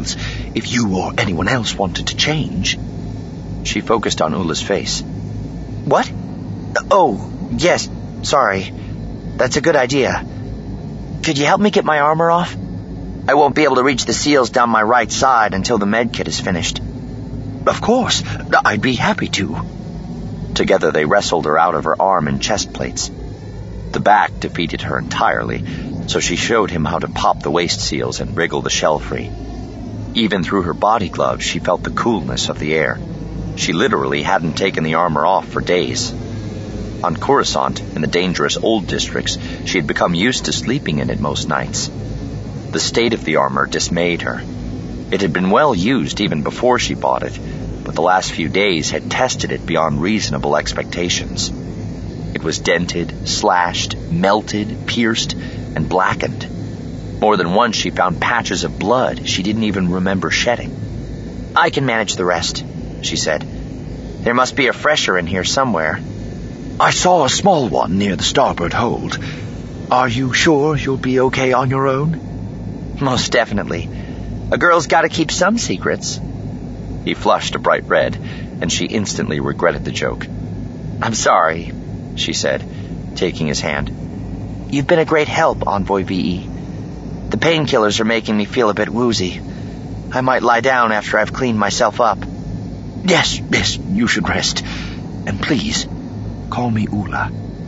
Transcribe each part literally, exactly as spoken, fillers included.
seals if you or anyone else wanted to change. She focused on Ula's face. What? Oh, yes, sorry. That's a good idea. Could you help me get my armor off? I won't be able to reach the seals down my right side until the med kit is finished. Of course, I'd be happy to. Together they wrestled her out of her arm and chest plates. The back defeated her entirely, so she showed him how to pop the waist seals and wriggle the shell free. Even through her body gloves, she felt the coolness of the air. She literally hadn't taken the armor off for days. On Coruscant, in the dangerous old districts, she had become used to sleeping in it most nights. The state of the armor dismayed her. It had been well used even before she bought it, but the last few days had tested it beyond reasonable expectations. It was dented, slashed, melted, pierced, and blackened. More than once she found patches of blood she didn't even remember shedding. I can manage the rest, she said. There must be a fresher in here somewhere. I saw a small one near the starboard hold. Are you sure you'll be okay on your own? Most definitely. A girl's got to keep some secrets. He flushed a bright red, and she instantly regretted the joke. I'm sorry, she said, taking his hand. You've been a great help, Envoy V E. The painkillers are making me feel a bit woozy. I might lie down after I've cleaned myself up. Yes, yes, you should rest. And please, call me Ula.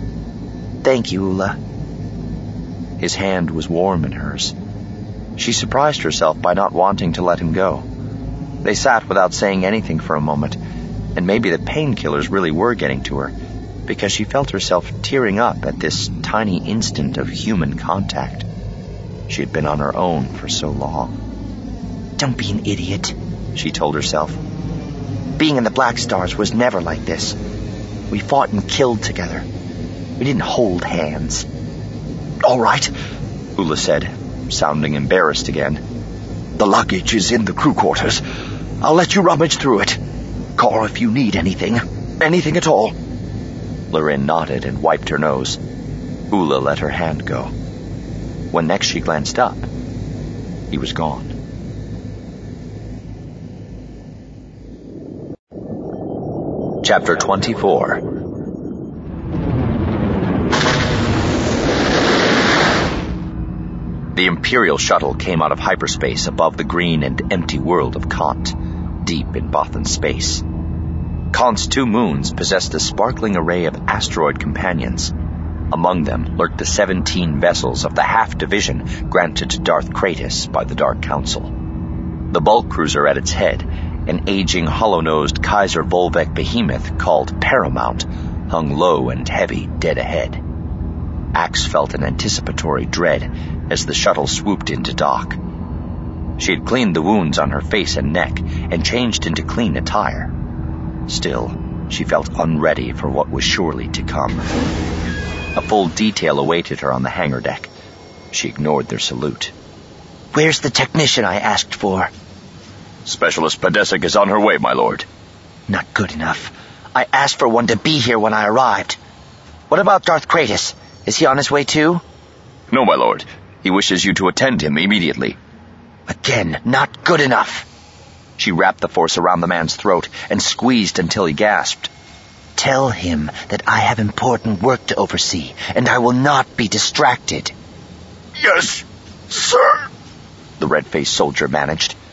Thank you, Ula. His hand was warm in hers. She surprised herself by not wanting to let him go. They sat without saying anything for a moment, and maybe the painkillers really were getting to her, because she felt herself tearing up at this tiny instant of human contact. She had been on her own for so long. Don't be an idiot, she told herself. Being in the Black Stars was never like this. We fought and killed together. We didn't hold hands. All right, Ula said, sounding embarrassed again. The luggage is in the crew quarters. I'll let you rummage through it. Call if you need anything. Anything at all. Loren nodded and wiped her nose. Ula let her hand go. When next she glanced up, he was gone. Chapter twenty-four. The Imperial shuttle came out of hyperspace above the green and empty world of Kant, deep in Bothan space. Kant's two moons possessed a sparkling array of asteroid companions. Among them lurked the seventeen vessels of the half-division granted to Darth Kratos by the Dark Council. The bulk cruiser at its head, an aging hollow-nosed Kaiser Volbeck behemoth called Paramount, hung low and heavy dead ahead. Axe felt an anticipatory dread as the shuttle swooped into dock. She had cleaned the wounds on her face and neck and changed into clean attire. Still, she felt unready for what was surely to come. A full detail awaited her on the hangar deck. She ignored their salute. Where's the technician I asked for? Specialist Padesic is on her way, my lord. Not good enough. I asked for one to be here when I arrived. What about Darth Kratos? Is he on his way too? No, my lord. He wishes you to attend him immediately. Again, not good enough. She wrapped the force around the man's throat and squeezed until he gasped. Tell him that I have important work to oversee, and I will not be distracted. Yes, sir, the red-faced soldier managed.